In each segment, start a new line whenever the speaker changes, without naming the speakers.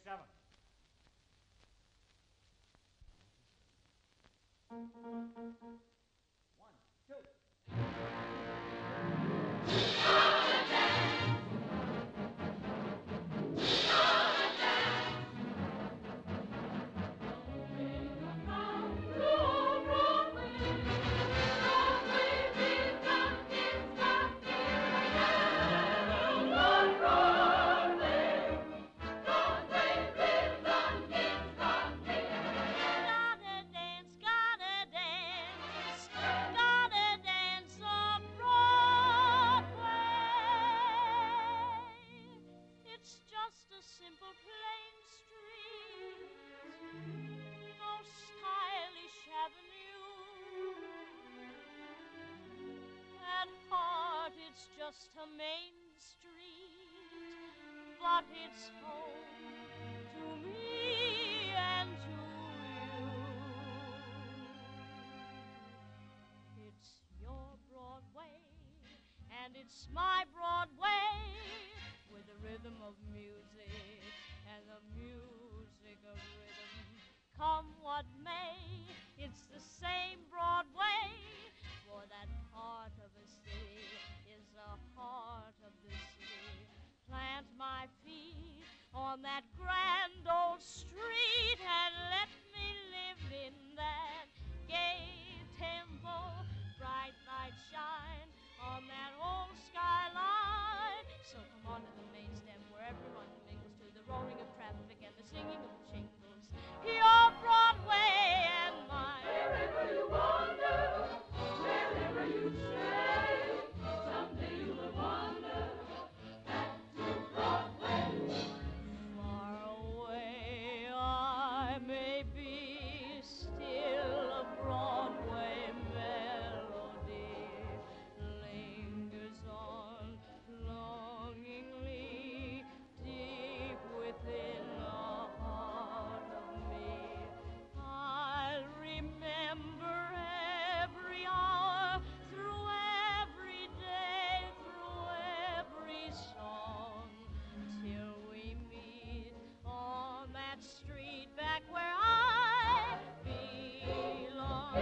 7. One, two.
Simple plain street, no stylish avenue. At heart it's just a main street, but it's home to me and to you. It's your Broadway and it's my Broadway, with the rhythm of music and the music of rhythm. Come what may, it's the same Broadway, for that heart of a city is the heart of the city. Plant my feet on that grand old street and let me live in that gay tempo. Bright light shine on that old skyline. So come on to the main stem where everyone mingles to the roaring of traffic and the singing of jingles. Your Broadway and mine. Wherever you wander, wherever you stray, someday you will wander back to Broadway. Far away I may be, still a Broadway melody lingers on longingly deep within the heart of me. I'll remember every hour, through every day, through every song, till we meet on that street back where I belong.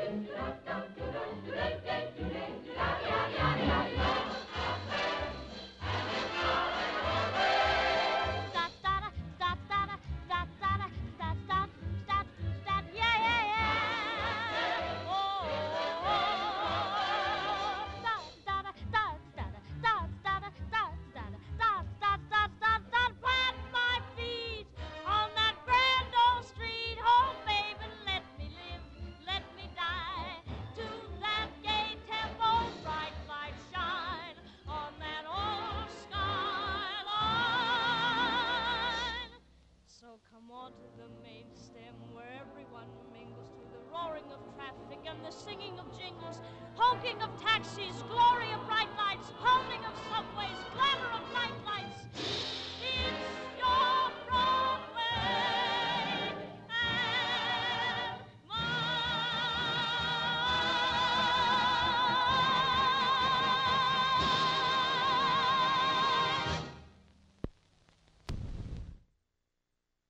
Plant my feet on that grand old street. Oh, baby, let me live, let me die to that gay tempo. Bright light shine on that old skyline. So come on to the main stem where everyone mingles to the roaring of traffic and the singing of jingles, honking of taxis, glory of bright lights, pounding of subways, glamour of night lights.